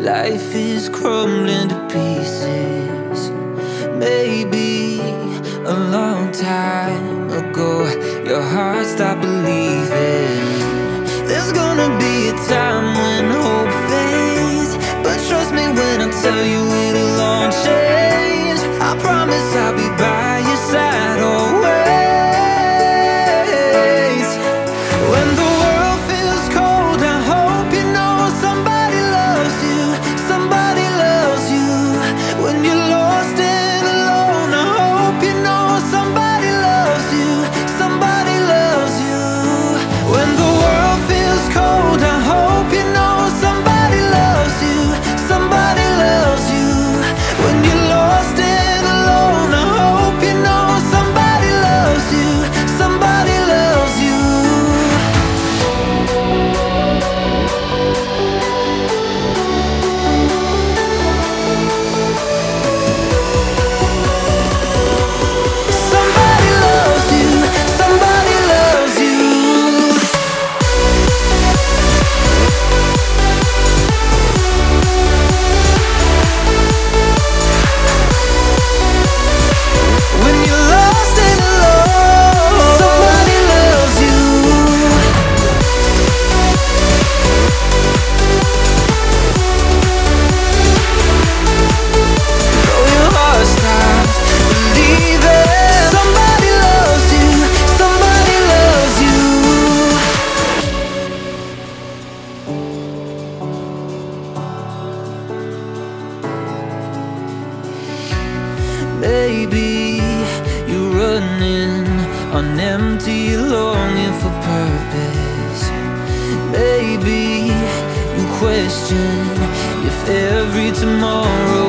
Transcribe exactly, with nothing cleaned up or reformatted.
life is crumbling to pieces. Maybe a long time ago your heart stopped believing. There's gonna be a time when hope fades, but trust me when I tell you it'll all change. I promise I'll be by your side always. When the world feels cold, I hope you know somebody loves you, somebody loves you. When you're lost and alone, I hope you know somebody loves you, somebody loves you. When the world feels cold, I hope you know somebody loves you, somebody loves you. When you're lost and alone, I hope you know somebody loves you, somebody loves you. Somebody loves you, somebody loves you. When you're lost and alone, somebody loves you. Though your heart stops believing, somebody loves you, somebody loves you. Maybe you're running on empty, longing for purpose. Maybe you question if every tomorrow